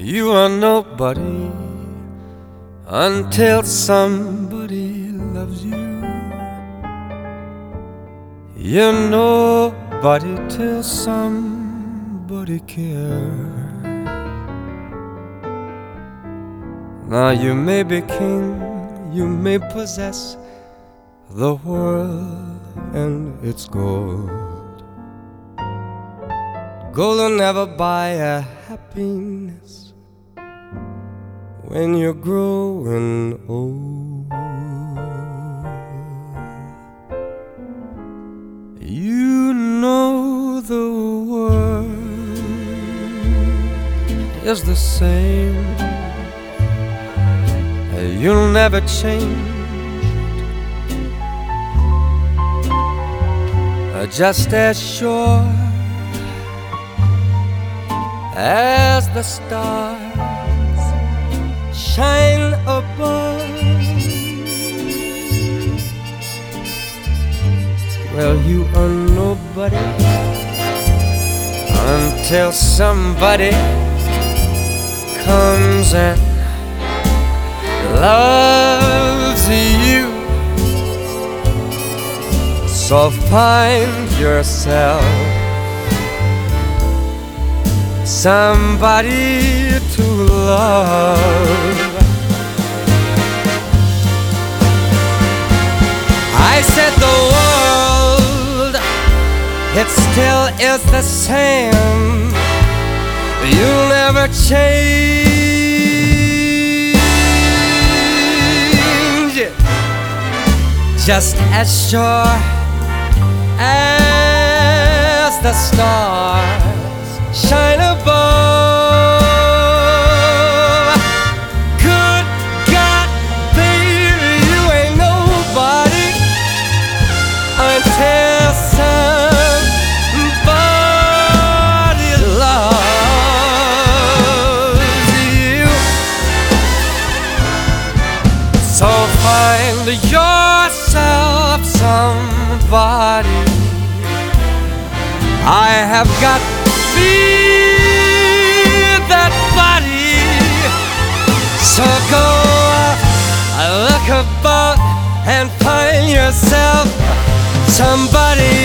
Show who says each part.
Speaker 1: You are nobody until somebody loves you. You're nobody till somebody cares. Now you may be king, you may possess the world and its gold. Gold will never buy a happiness when you're growing old. You know the world is the same. You'll never change, just as sure as the stars shine above. Well, you are nobody until somebody comes and loves you. So find yourself somebody to love. I said the world, it still is the same. You'll never change it, just as sure as the stars shine above. Good God, baby, you ain't nobody until somebody loves you. So find yourself somebody. I have got that body. So go look about and find yourself somebody.